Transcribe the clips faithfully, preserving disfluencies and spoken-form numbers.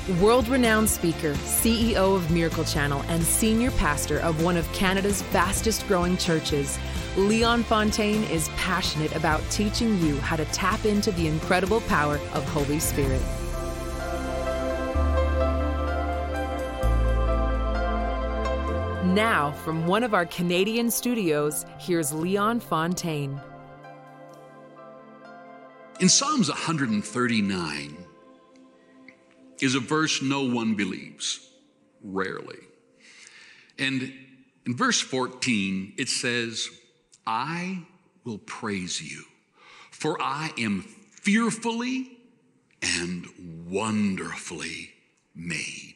World-renowned speaker, C E O of Miracle Channel, and senior pastor of one of Canada's fastest-growing churches, Leon Fontaine is passionate about teaching you how to tap into the incredible power of Holy Spirit. Now, from one of our Canadian studios, here's Leon Fontaine. In Psalms one thirty-nine is a verse no one believes, rarely. And in verse fourteen, it says, I will praise you, for I am fearfully and wonderfully made.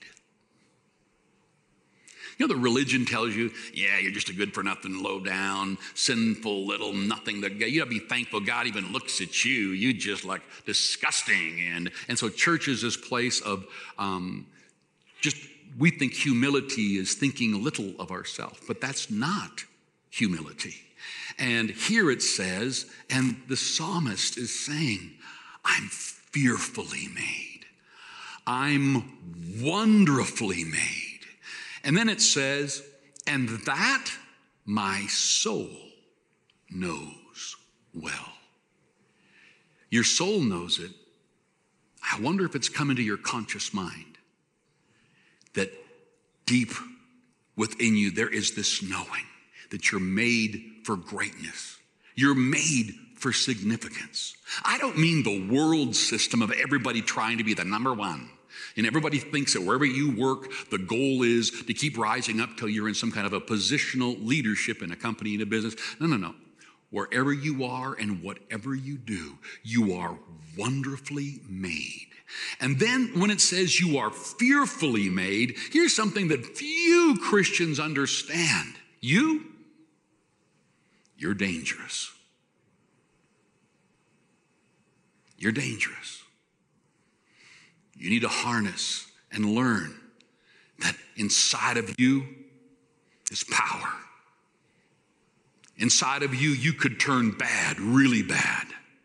You know, the religion tells you, yeah, you're just a good for nothing, low down, sinful little nothing. You gotta be thankful God even looks at you. You just like disgusting. And, and so church is this place of um, just, we think humility is thinking little of ourselves, but that's not humility. And here it says, and the psalmist is saying, I'm fearfully made. I'm wonderfully made. And then it says, and that my soul knows well. Your soul knows it. I wonder if it's come into your conscious mind that deep within you there is this knowing that you're made for greatness. You're made for significance. I don't mean the world system of everybody trying to be the number one. And everybody thinks that wherever you work, the goal is to keep rising up till you're in some kind of a positional leadership in a company, in a business. No, no, no. Wherever you are and whatever you do, you are wonderfully made. And then when it says you are fearfully made, here's something that few Christians understand. You, you're dangerous. You're dangerous. You need to harness and learn that inside of you is power. Inside of you, you could turn bad, really bad.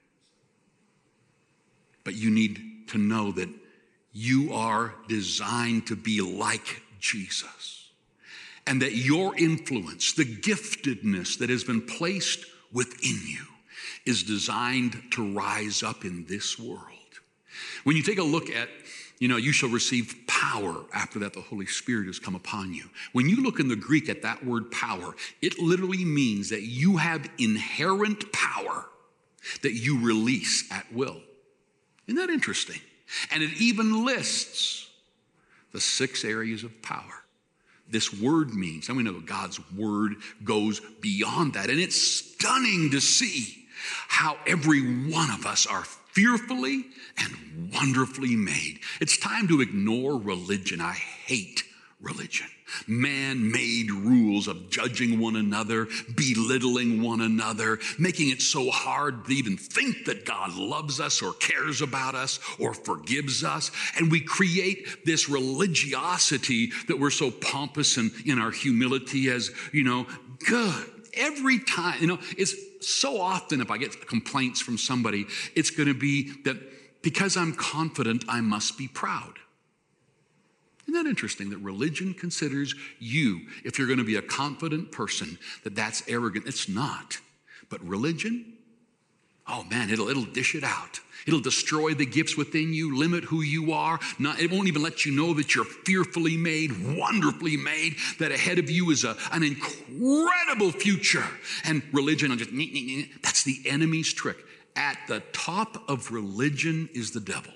But you need to know that you are designed to be like Jesus. And that your influence, the giftedness that has been placed within you, is designed to rise up in this world. When you take a look at, you know, you shall receive power after that the Holy Spirit has come upon you. When you look in the Greek at that word power, it literally means that you have inherent power that you release at will. Isn't that interesting? And it even lists the six areas of power. This word means, and we know God's word goes beyond that. And it's stunning to see how every one of us are fearfully and wonderfully made. It's time to ignore religion. I hate religion. Man-made rules of judging one another, belittling one another, making it so hard to even think that God loves us or cares about us or forgives us. And we create this religiosity that we're so pompous and in our humility as, you know, good. Every time, you know, it's so often if I get complaints from somebody, it's going to be that because I'm confident, I must be proud. Isn't that interesting that religion considers you, if you're going to be a confident person, that that's arrogant? It's not. But religion, oh man, it'll, it'll dish it out. It'll destroy the gifts within you, limit who you are. Not, it won't even let you know that you're fearfully made, wonderfully made, that ahead of you is a, an incredible future. And religion, will just, that's the enemy's trick. At the top of religion is the devil.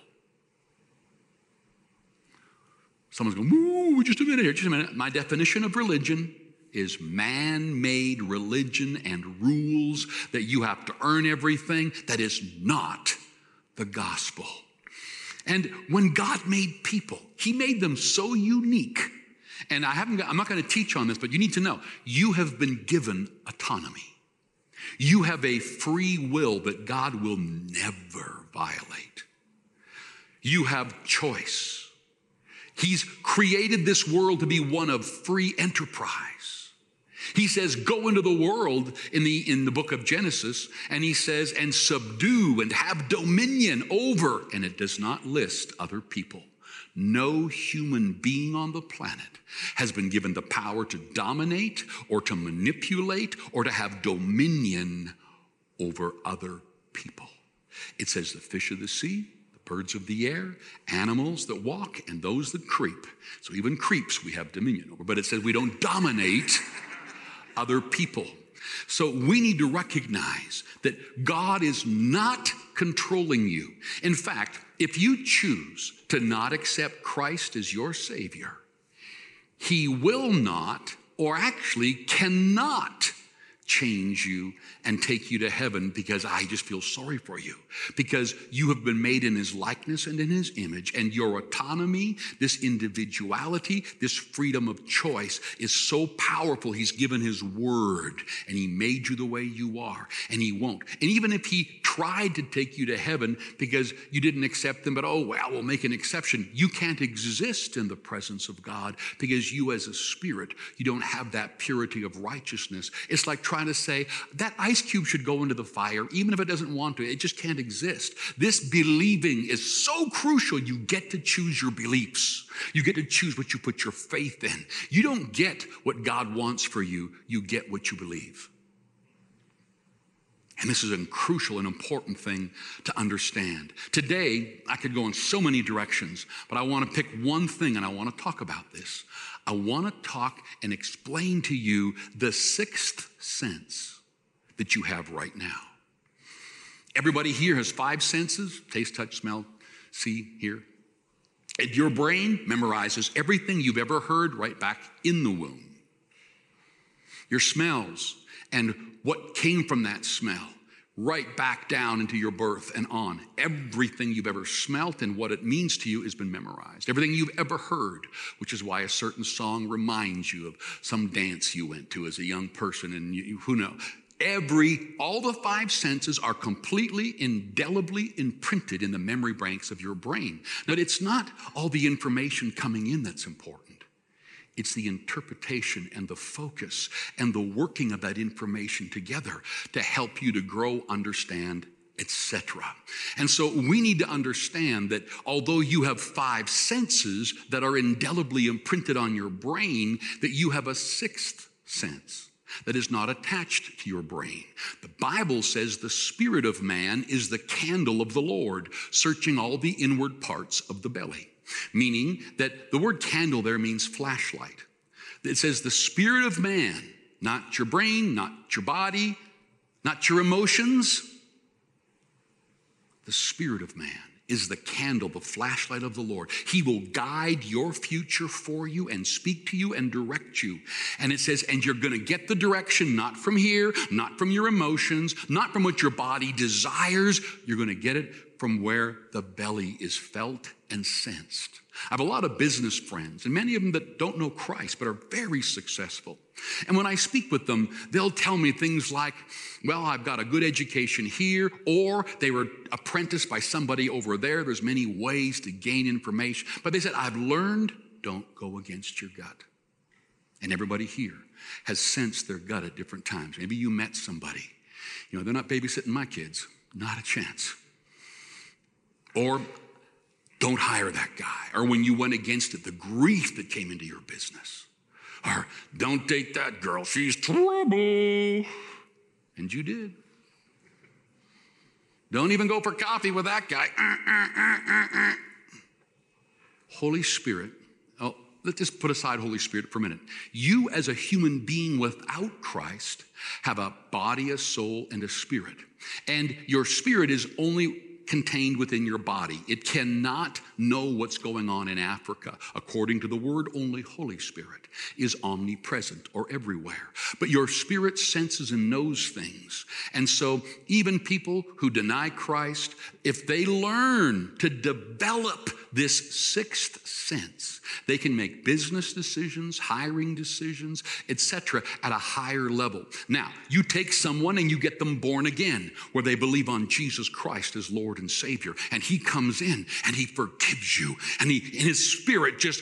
Someone's going, ooh, just a minute here, just a minute. My definition of religion is man-made religion and rules that you have to earn everything. That is not the gospel. And when God made people, he made them so unique. And I haven't, I'm not going to teach on this, but you need to know, you have been given autonomy. You have a free will that God will never violate. You have choice. He's created this world to be one of free enterprise. He says, go into the world in the, in the book of Genesis, and he says, and subdue and have dominion over, and it does not list other people. No human being on the planet has been given the power to dominate or to manipulate or to have dominion over other people. It says the fish of the sea, the birds of the air, animals that walk, and those that creep. So even creeps we have dominion over, but it says we don't dominate other people. So we need to recognize that God is not controlling you. In fact, if you choose to not accept Christ as your Savior, He will not, or actually cannot, change you and take you to heaven, because I just feel sorry for you, because you have been made in His likeness and in His image, and your autonomy, this individuality, this freedom of choice is so powerful. He's given His word, and He made you the way you are, and He won't. And even if He tried to take you to heaven because you didn't accept Him, but oh, well, we'll make an exception, you can't exist in the presence of God, because you as a spirit, you don't have that purity of righteousness. It's like trying to say that ice cube should go into the fire, even if it doesn't want to. It just can't exist. This believing is so crucial. You get to choose your beliefs. You get to choose what you put your faith in. You don't get what God wants for you. You get what you believe. And this is a crucial and important thing to understand. Today, I could go in so many directions, but I want to pick one thing, and I want to talk about this. I want to talk and explain to you the sixth sense that you have right now. Everybody here has five senses: taste, touch, smell, see, hear. And your brain memorizes everything you've ever heard right back in the womb. Your smells and what came from that smell, right back down into your birth and on. Everything you've ever smelt and what it means to you has been memorized. Everything you've ever heard, which is why a certain song reminds you of some dance you went to as a young person, and you, who knows. Every, all the five senses are completely, indelibly imprinted in the memory banks of your brain. But it's not all the information coming in that's important. It's the interpretation and the focus and the working of that information together to help you to grow, understand, et cetera. And so we need to understand that although you have five senses that are indelibly imprinted on your brain, that you have a sixth sense that is not attached to your brain. The Bible says the spirit of man is the candle of the Lord, searching all the inward parts of the belly. Meaning that the word candle there means flashlight. It says the spirit of man, not your brain, not your body, not your emotions. The spirit of man is the candle, the flashlight of the Lord. He will guide your future for you and speak to you and direct you. And it says, and you're going to get the direction not from here, not from your emotions, not from what your body desires. You're going to get it from where the belly is felt and sensed. I have a lot of business friends, and many of them that don't know Christ, but are very successful. And when I speak with them, they'll tell me things like, well, I've got a good education here, or they were apprenticed by somebody over there. There's many ways to gain information. But they said, I've learned, don't go against your gut. And everybody here has sensed their gut at different times. Maybe you met somebody. You know, they're not babysitting my kids. Not a chance. Or don't hire that guy. Or when you went against it, the grief that came into your business. Or don't date that girl, she's trouble. And you did. Don't even go for coffee with that guy. Uh, uh, uh, uh, uh. Holy Spirit, oh, let's just put aside Holy Spirit for a minute. You as a human being without Christ have a body, a soul, and a spirit. And your spirit is only contained within your body. It cannot know what's going on in Africa. According to the word, only Holy Spirit is omnipresent or everywhere. But your spirit senses and knows things. And so even people who deny Christ, if they learn to develop this sixth sense, they can make business decisions, hiring decisions, et cetera at a higher level. Now, you take someone and you get them born again, where they believe on Jesus Christ as Lord and Savior, and He comes in and He forgives you, and He, in His Spirit just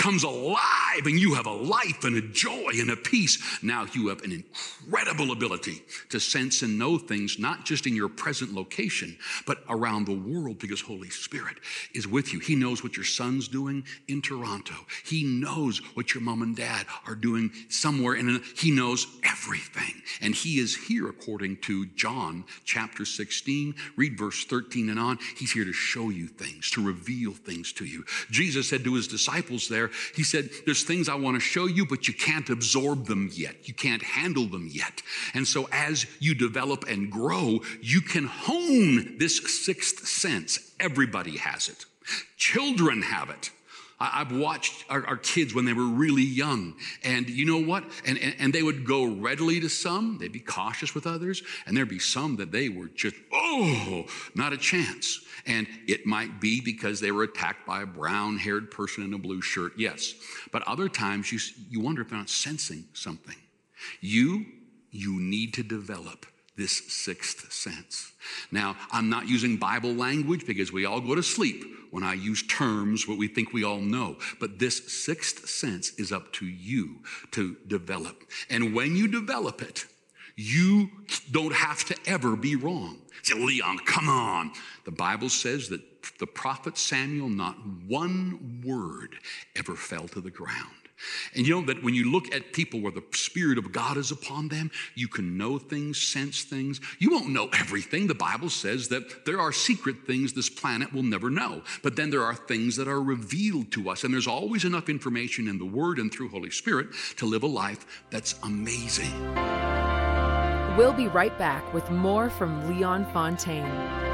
comes alive and you have a life and a joy and a peace. Now you have an incredible ability to sense and know things, not just in your present location, but around the world, because Holy Spirit is with you. He knows what your son's doing in Toronto. He knows what your mom and dad are doing somewhere, and he knows everything. And he is here, according to John chapter sixteen. Read verse thirteen and on. He's here to show you things, to reveal things to you. Jesus said to his disciples there, he said, there's things I want to show you, but you can't absorb them yet. You can't handle them yet. And so as you develop and grow, you can hone this sixth sense. Everybody has it. Children have it. I've watched our, our kids when they were really young, and you know what? And, and, and they would go readily to some, they'd be cautious with others, and there'd be some that they were just, oh, not a chance. And it might be because they were attacked by a brown-haired person in a blue shirt, yes. But other times you, you wonder if they're not sensing something. You, you need to develop this sixth sense. Now, I'm not using Bible language because we all go to sleep when I use terms what we think we all know. But this sixth sense is up to you to develop. And when you develop it, you don't have to ever be wrong. Say, Leon, come on. The Bible says that the prophet Samuel, not one word ever fell to the ground. And you know that when you look at people where the Spirit of God is upon them, you can know things, sense things. You won't know everything. The Bible says that there are secret things this planet will never know. But then there are things that are revealed to us. And there's always enough information in the Word and through Holy Spirit to live a life that's amazing. We'll be right back with more from Leon Fontaine.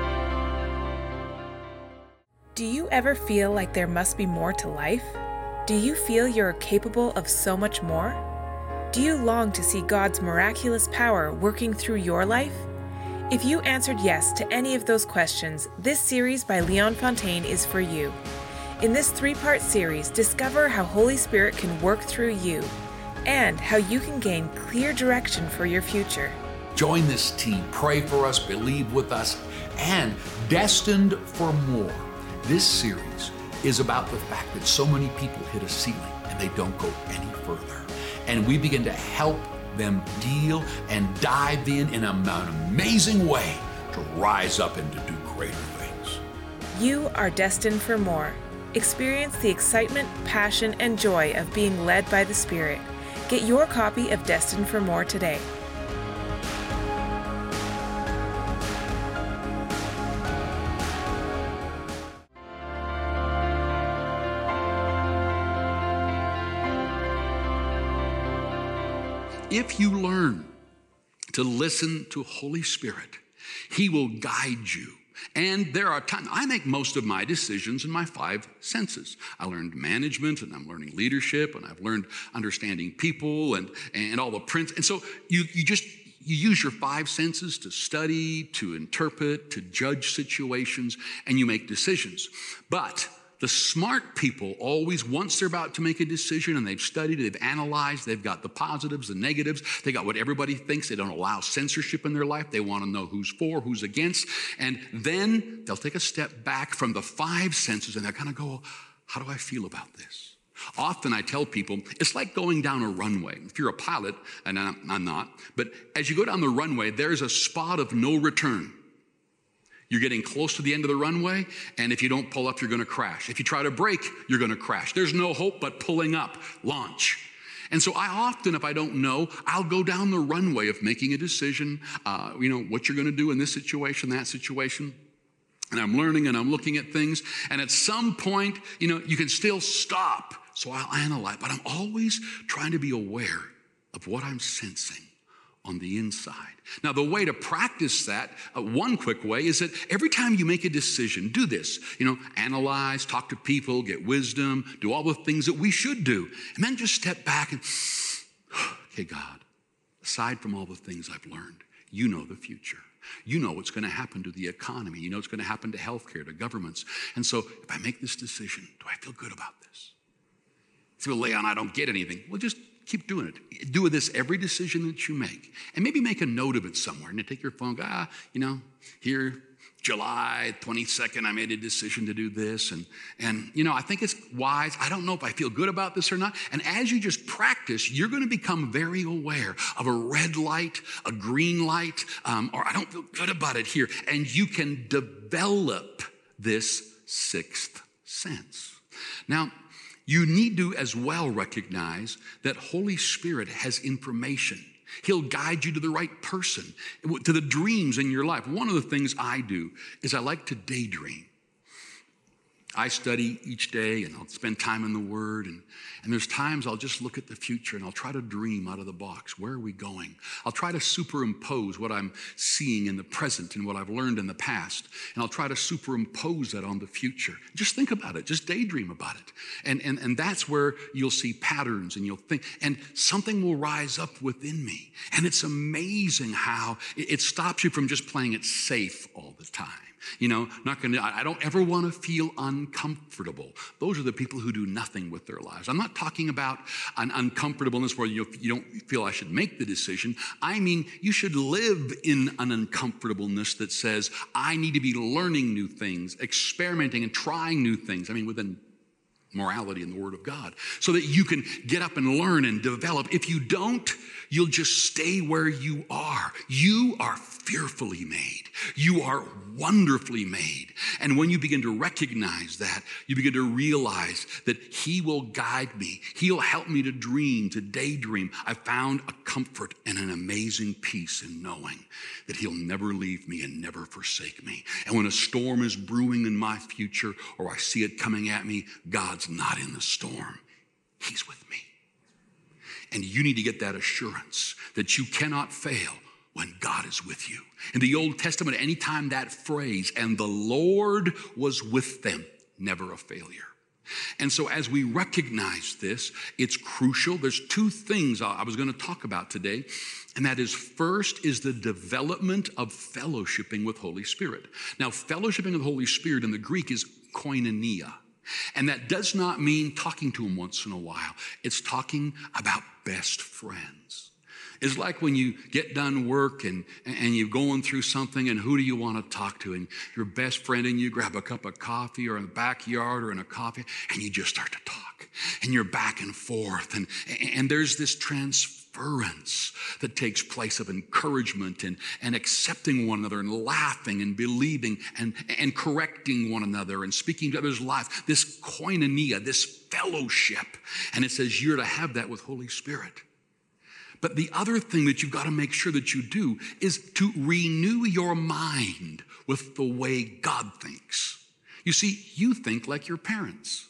Do you ever feel like there must be more to life? Do you feel you're capable of so much more? Do you long to see God's miraculous power working through your life? If you answered yes to any of those questions, this series by Leon Fontaine is for you. In this three-part series, discover how Holy Spirit can work through you and how you can gain clear direction for your future. Join this team, pray for us, believe with us, and Destined for More. This series is about the fact that so many people hit a ceiling and they don't go any further. And we begin to help them deal and dive in in an amazing way to rise up and to do greater things. You are destined for more. Experience the excitement, passion, and joy of being led by the Spirit. Get your copy of Destined for More today. If you learn to listen to Holy Spirit, He will guide you. And there are times, I make most of my decisions in my five senses. I learned management, and I'm learning leadership, and I've learned understanding people and, and all the prints. And so you, you just, you use your five senses to study, to interpret, to judge situations, and you make decisions. But the smart people always, once they're about to make a decision and they've studied, they've analyzed, they've got the positives, the negatives, they got what everybody thinks. They don't allow censorship in their life. They want to know who's for, who's against. And then they'll take a step back from the five senses and they're going to go, how do I feel about this? Often I tell people, it's like going down a runway. If you're a pilot, and I'm, I'm not, but as you go down the runway, there's a spot of no return. You're getting close to the end of the runway, and if you don't pull up, you're going to crash. If you try to brake, you're going to crash. There's no hope but pulling up, launch. And so I often, if I don't know, I'll go down the runway of making a decision, uh, you know, what you're going to do in this situation, that situation. And I'm learning and I'm looking at things. And at some point, you know, you can still stop. So I'll analyze, but I'm always trying to be aware of what I'm sensing on the inside. Now, the way to practice that, uh, one quick way is that every time you make a decision, do this, you know, analyze, talk to people, get wisdom, do all the things that we should do. And then just step back and, okay, God, aside from all the things I've learned, you know the future. You know what's going to happen to the economy. You know what's going to happen to healthcare, to governments. And so if I make this decision, do I feel good about this? So, well, Leon, I don't get anything. Well, just keep doing it. Do this every decision that you make. And maybe make a note of it somewhere. And you take your phone, go, ah, you know, here, July twenty-second, I made a decision to do this. And, and, you know, I think it's wise. I don't know if I feel good about this or not. And as you just practice, you're going to become very aware of a red light, a green light, um, or I don't feel good about it here. And you can develop this sixth sense. Now, you need to as well recognize that Holy Spirit has information. He'll guide you to the right person, to the dreams in your life. One of the things I do is I like to daydream. I study each day and I'll spend time in the Word. And, and there's times I'll just look at the future and I'll try to dream out of the box. Where are we going? I'll try to superimpose what I'm seeing in the present and what I've learned in the past. And I'll try to superimpose that on the future. Just think about it. Just daydream about it. And, and, and that's where you'll see patterns and you'll think, and something will rise up within me. And it's amazing how it, it stops you from just playing it safe all the time. You know, not going to, I don't ever want to feel uncomfortable. Those are the people who do nothing with their lives. I'm not talking about an uncomfortableness where you, you don't feel I should make the decision. I mean, you should live in an uncomfortableness that says, I need to be learning new things, experimenting and trying new things. I mean, within morality and the Word of God, so that you can get up and learn and develop. If you don't, you'll just stay where you are. You are fearfully made. You are wonderfully made. And when you begin to recognize that, you begin to realize that He will guide me. He'll help me to dream, to daydream. I found a comfort and an amazing peace in knowing that He'll never leave me and never forsake me. And when a storm is brewing in my future or I see it coming at me, God's not in the storm. He's with me. And you need to get that assurance that you cannot fail when God is with you. In the Old Testament, anytime that phrase, and the Lord was with them, never a failure. And so as we recognize this, it's crucial. There's two things I was going to talk about today. And that is, first is the development of fellowshipping with Holy Spirit. Now, fellowshipping with Holy Spirit in the Greek is koinonia. And that does not mean talking to Him once in a while. It's talking about best friends. It's like when you get done work and, and you're going through something, and who do you want to talk to? And your best friend, and you grab a cup of coffee or in the backyard or in a coffee, and you just start to talk. And you're back and forth. And, and there's this transference that takes place of encouragement and, and accepting one another and laughing and believing and, and correcting one another and speaking to others' lives. This koinonia, this fellowship. And it says you're to have that with Holy Spirit. But the other thing that you've got to make sure that you do is to renew your mind with the way God thinks. You see, you think like your parents.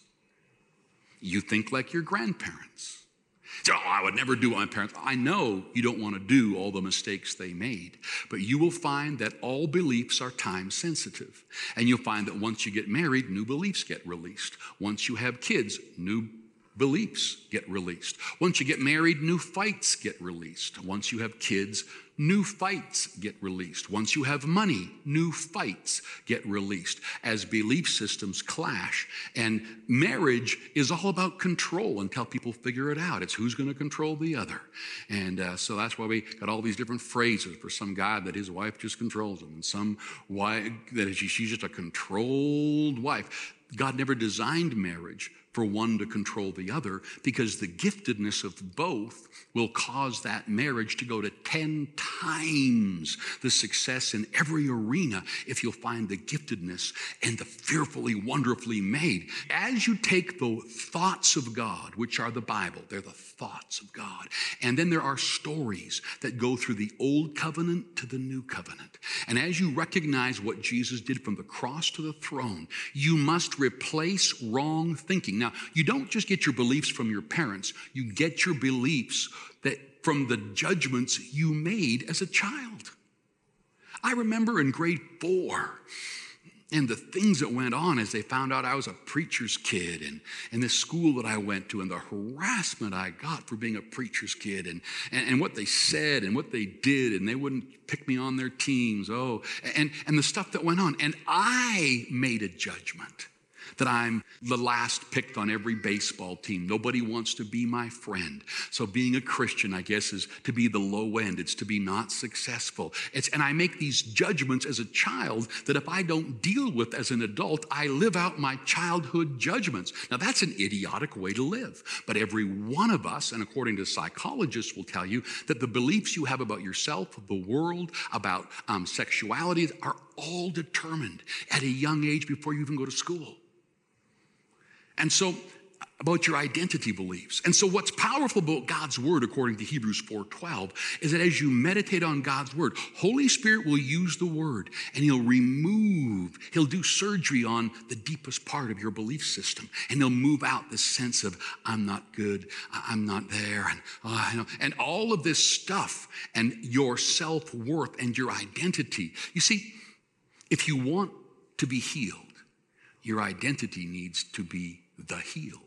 You think like your grandparents. So, oh, I would never do what my parents. I know you don't want to do all the mistakes they made, but you will find that all beliefs are time sensitive. And you'll find that once you get married, new beliefs get released. Once you have kids, new beliefs get released. Once you get married, new fights get released. Once you have kids, new fights get released. Once you have money, new fights get released as belief systems clash. And marriage is all about control until people figure it out. It's who's going to control the other. And uh, so that's why we got all these different phrases for some guy that his wife just controls him, and some wife that she's just a controlled wife. God never designed marriage for one to control the other, because the giftedness of both will cause that marriage to go to ten times the success in every arena if you'll find the giftedness and the fearfully, wonderfully made. As you take the thoughts of God, which are the Bible, they're the thoughts of God, and then there are stories that go through the old covenant to the new covenant. And as you recognize what Jesus did from the cross to the throne, you must replace wrong thinking. Now, you don't just get your beliefs from your parents. You get your beliefs that from the judgments you made as a child. I remember in grade four, and the things that went on as they found out I was a preacher's kid, and, and the school that I went to, and the harassment I got for being a preacher's kid, and, and, and what they said and what they did, and they wouldn't pick me on their teams. Oh, and, and the stuff that went on. And I made a judgment that I'm the last picked on every baseball team. Nobody wants to be my friend. So being a Christian, I guess, is to be the low end. It's to be not successful. It's, and I make these judgments as a child that if I don't deal with as an adult, I live out my childhood judgments. Now, that's an idiotic way to live. But every one of us, and according to psychologists, will tell you that the beliefs you have about yourself, the world, about um, sexuality are all determined at a young age before you even go to school. And so, about your identity beliefs. And so what's powerful about God's word, according to Hebrews four twelve, is that as you meditate on God's word, Holy Spirit will use the word and he'll remove, he'll do surgery on the deepest part of your belief system. And he'll move out this sense of, I'm not good, I'm not there, and, uh, you know, and all of this stuff and your self-worth and your identity. You see, if you want to be healed, your identity needs to be the healed.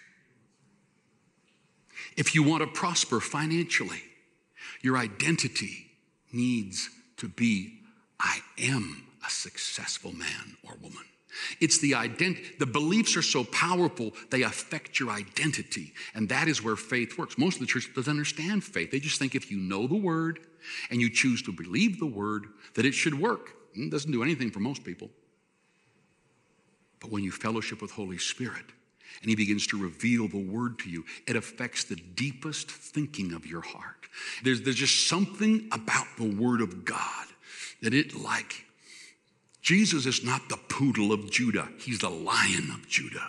If you want to prosper financially, your identity needs to be, I am a successful man or woman. It's the identity. The beliefs are so powerful, they affect your identity. And that is where faith works. Most of the church doesn't understand faith. They just think if you know the word and you choose to believe the word, that it should work. It doesn't do anything for most people. But when you fellowship with Holy Spirit, and he begins to reveal the word to you, it affects the deepest thinking of your heart. There's, there's just something about the word of God that it like, Jesus is not the poodle of Judah. He's the lion of Judah.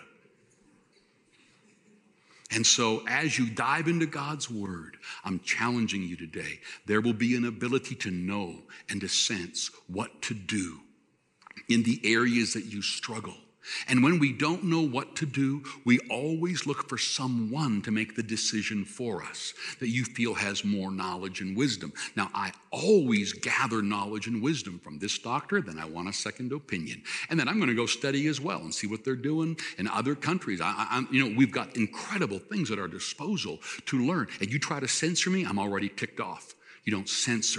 And so as you dive into God's word, I'm challenging you today. There will be an ability to know and to sense what to do in the areas that you struggle. And when we don't know what to do, we always look for someone to make the decision for us that you feel has more knowledge and wisdom. Now, I always gather knowledge and wisdom from this doctor, then I want a second opinion. And then I'm going to go study as well and see what they're doing in other countries. I, I, you know, we've got incredible things at our disposal to learn. And you try to censor me, I'm already ticked off. You don't censor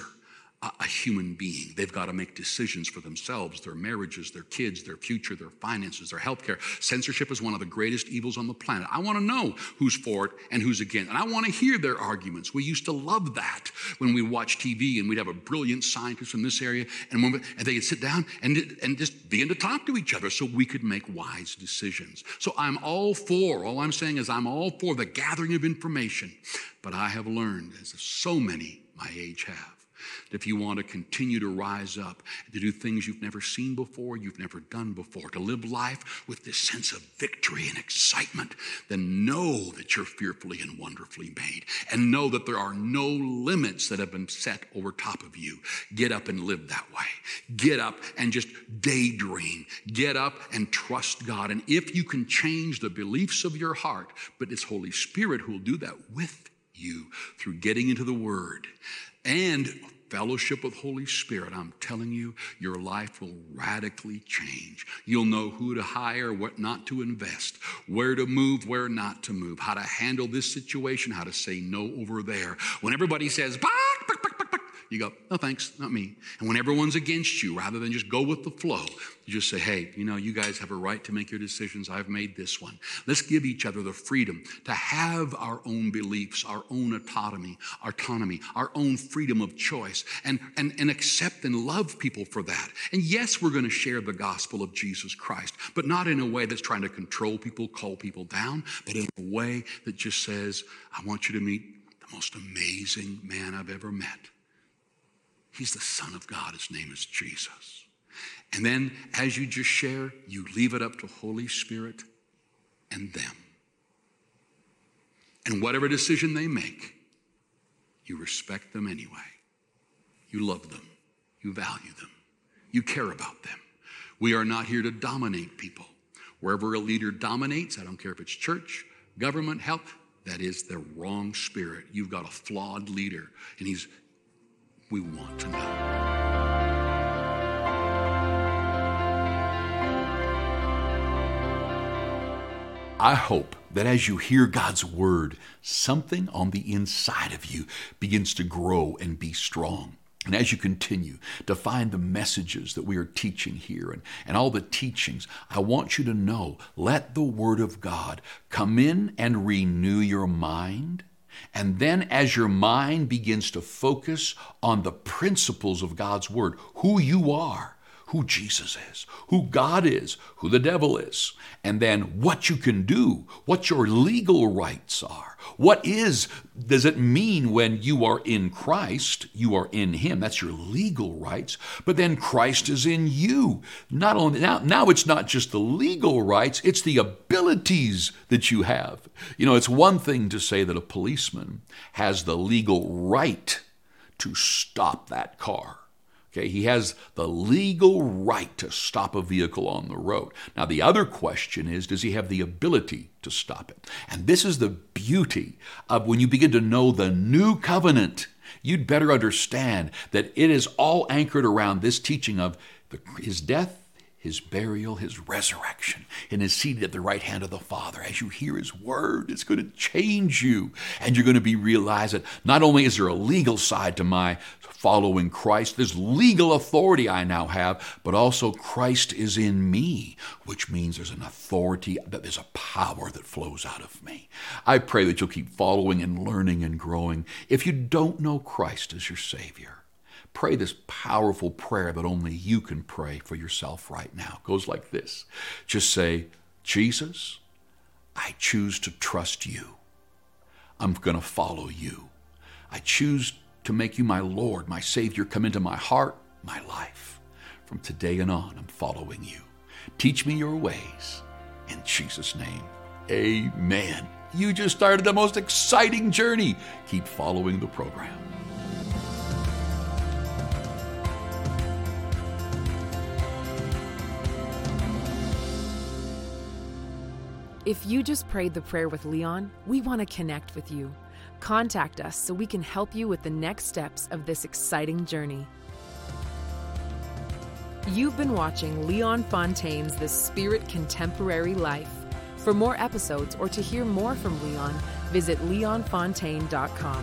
a human being. They've got to make decisions for themselves, their marriages, their kids, their future, their finances, their health care. Censorship is one of the greatest evils on the planet. I want to know who's for it and who's against. And I want to hear their arguments. We used to love that when we watched T V and we'd have a brilliant scientist in this area and, when we, and they could sit down and, and just begin to talk to each other so we could make wise decisions. So I'm all for, all I'm saying is I'm all for the gathering of information. But I have learned, as so many my age have, that if you want to continue to rise up, to do things you've never seen before, you've never done before, to live life with this sense of victory and excitement, then know that you're fearfully and wonderfully made, and know that there are no limits that have been set over top of you. Get up and live that way. Get up and just daydream. Get up and trust God. And if you can change the beliefs of your heart, but it's Holy Spirit who will do that with you through getting into the Word and fellowship with Holy Spirit, I'm telling you, your life will radically change. You'll know who to hire, what not to invest, where to move, where not to move, how to handle this situation, how to say no over there. When everybody says, bah, bah, bah, bah, bah, you go, no thanks, not me. And when everyone's against you, rather than just go with the flow, you just say, hey, you know, you guys have a right to make your decisions. I've made this one. Let's give each other the freedom to have our own beliefs, our own autonomy, autonomy, our own freedom of choice, and, and, and accept and love people for that. And yes, we're going to share the gospel of Jesus Christ, but not in a way that's trying to control people, call people down, but in a way that just says, I want you to meet the most amazing man I've ever met. He's the Son of God. His name is Jesus. And then as you just share, you leave it up to Holy Spirit and them. And whatever decision they make, you respect them anyway. You love them. You value them. You care about them. We are not here to dominate people. Wherever a leader dominates, I don't care if it's church, government, health, that is the wrong spirit. You've got a flawed leader, and he's we want to know. I hope that as you hear God's word, something on the inside of you begins to grow and be strong. And as you continue to find the messages that we are teaching here and, and all the teachings, I want you to know, let the Word of God come in and renew your mind. And then as your mind begins to focus on the principles of God's Word, who you are, who Jesus is, who God is, who the devil is, and then what you can do, what your legal rights are. What is, does it mean when you are in Christ, you are in Him? That's your legal rights. But then Christ is in you. Not only now, now it's not just the legal rights, it's the abilities that you have. You know, it's one thing to say that a policeman has the legal right to stop that car. Okay, he has the legal right to stop a vehicle on the road. Now, the other question is, does he have the ability to stop it? And this is the beauty of when you begin to know the new covenant. You'd better understand that it is all anchored around this teaching of the, his death, His burial, His resurrection, and His seated at the right hand of the Father. As you hear His word, it's going to change you. And you're going to be realize that not only is there a legal side to my following Christ, there's legal authority I now have, but also Christ is in me, which means there's an authority, that there's a power that flows out of me. I pray that you'll keep following and learning and growing. If you don't know Christ as your Savior, pray this powerful prayer that only you can pray for yourself right now. It goes like this. Just say, Jesus, I choose to trust you. I'm going to follow you. I choose to make you my Lord, my Savior. Come into my heart, my life. From today and on, I'm following you. Teach me your ways. In Jesus' name, amen. You just started the most exciting journey. Keep following the program. If you just prayed the prayer with Leon, we want to connect with you. Contact us so we can help you with the next steps of this exciting journey. You've been watching Leon Fontaine's The Spirit Contemporary Life. For more episodes or to hear more from Leon, visit leon fontaine dot com.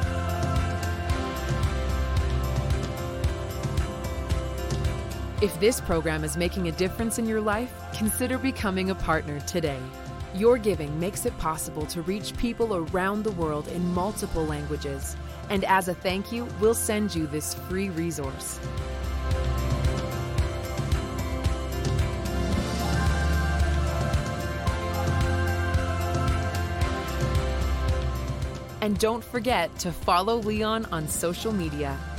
If this program is making a difference in your life, consider becoming a partner today. Your giving makes it possible to reach people around the world in multiple languages. And as a thank you, we'll send you this free resource. And don't forget to follow Leon on social media